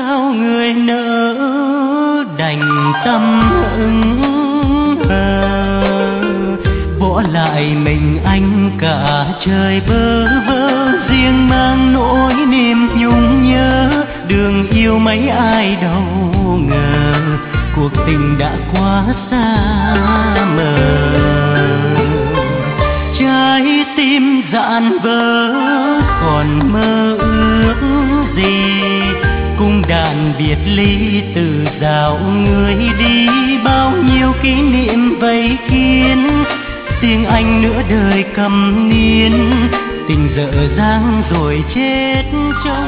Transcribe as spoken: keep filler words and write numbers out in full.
sao người nỡ đành tâm ứng hờ, bỏ lại mình anh cả trời bơ vơ, riêng mang nỗi niềm nhung nhớ. Đường yêu mấy ai đâu ngờ, cuộc tình đã quá xa mờ. Trái tim dạn vỡ còn mơ ước gì, cung đàn biệt ly từ dạo người đi. Bao nhiêu kỷ niệm vây kín, tiếng anh nửa đời cầm niên. Tình dở dang rồi chết trong